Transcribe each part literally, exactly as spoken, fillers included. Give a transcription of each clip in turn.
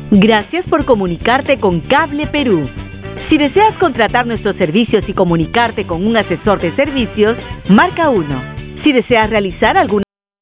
Gracias por comunicarte con Cable Perú. Si deseas contratar nuestros servicios y comunicarte con un asesor de servicios, marca uno. Si deseas realizar alguna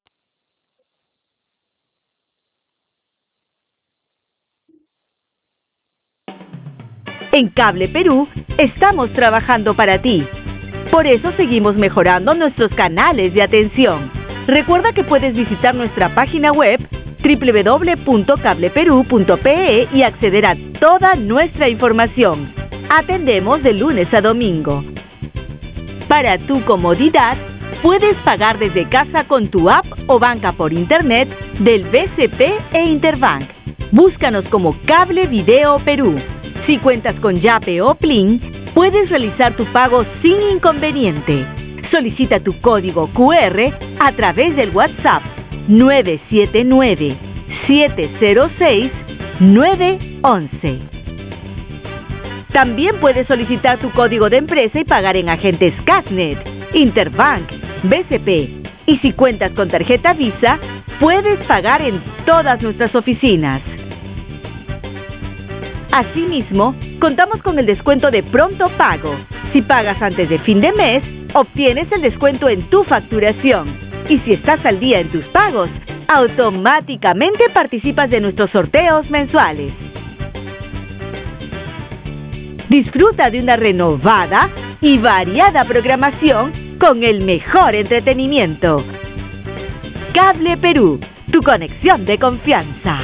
En Cable Perú estamos trabajando para ti. Por eso seguimos mejorando nuestros canales de atención. Recuerda que puedes visitar nuestra página web doble u doble u doble u punto cable perú punto pe e y acceder a toda nuestra información. Atendemos de lunes a domingo. Para tu comodidad, puedes pagar desde casa con tu app o banca por internet del B C P e Interbank. Búscanos como Cable Video Perú. Si cuentas con Yape o Plin, puedes realizar tu pago sin inconveniente. Solicita tu código cu erre a través del WhatsApp nueve siete nueve, siete cero seis, nueve once. También puedes solicitar tu código de empresa y pagar en agentes Casnet, Interbank, B C P. Y si cuentas con tarjeta Visa, puedes pagar en todas nuestras oficinas. Asimismo, contamos con el descuento de pronto pago. Si pagas antes de fin de mes, obtienes el descuento en tu facturación. Y si estás al día en tus pagos, automáticamente participas de nuestros sorteos mensuales. Disfruta de una renovada y variada programación con el mejor entretenimiento. Cable Perú, tu conexión de confianza.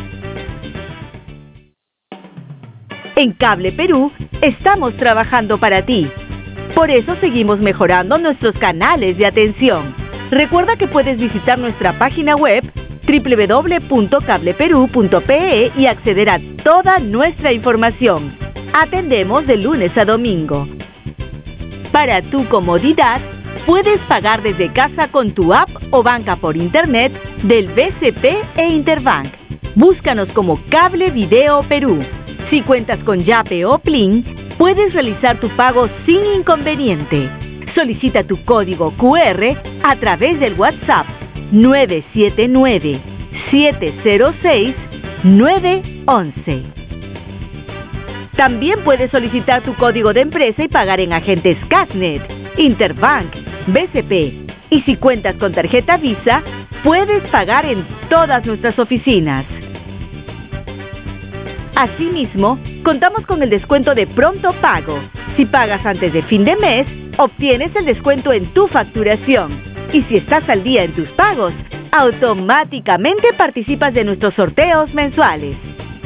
En Cable Perú estamos trabajando para ti. Por eso seguimos mejorando nuestros canales de atención. Recuerda que puedes visitar nuestra página web doble u doble u doble u punto cable perú punto pe e y acceder a toda nuestra información. Atendemos de lunes a domingo. Para tu comodidad, puedes pagar desde casa con tu app o banca por internet del B C P e Interbank. Búscanos como Cable Video Perú. Si cuentas con Yape o Plin, puedes realizar tu pago sin inconveniente. Solicita tu código cu erre a través del WhatsApp nueve siete nueve, siete cero seis, nueve once. También puedes solicitar tu código de empresa y pagar en agentes Casnet, Interbank, B C P. Y si cuentas con tarjeta Visa, puedes pagar en todas nuestras oficinas. Asimismo, contamos con el descuento de pronto pago. Si pagas antes de fin de mes, obtienes el descuento en tu facturación. Y si estás al día en tus pagos, automáticamente participas de nuestros sorteos mensuales.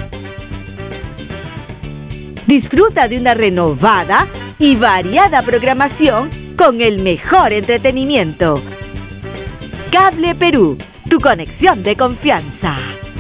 Disfruta de una renovada y variada programación con el mejor entretenimiento. Cable Perú, tu conexión de confianza.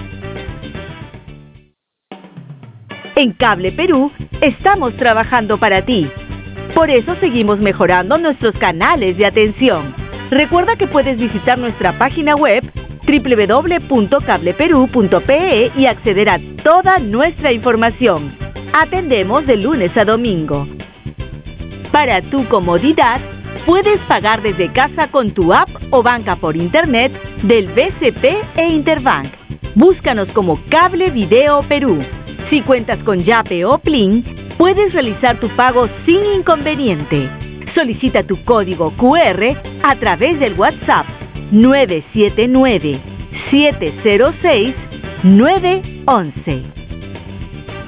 En Cable Perú estamos trabajando para ti. Por eso seguimos mejorando nuestros canales de atención. Recuerda que puedes visitar nuestra página web doble u doble u doble u punto cable perú punto pe e y acceder a toda nuestra información. Atendemos de lunes a domingo. Para tu comodidad, puedes pagar desde casa con tu app o banca por internet del B C P e Interbank. Búscanos como Cable Video Perú. Si cuentas con Yape o Plin, puedes realizar tu pago sin inconveniente. Solicita tu código cu erre a través del WhatsApp nueve siete nueve, siete cero seis, nueve once.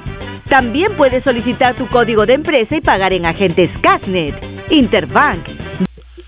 También puedes solicitar tu código de empresa y pagar en agentes Casnet, Interbank,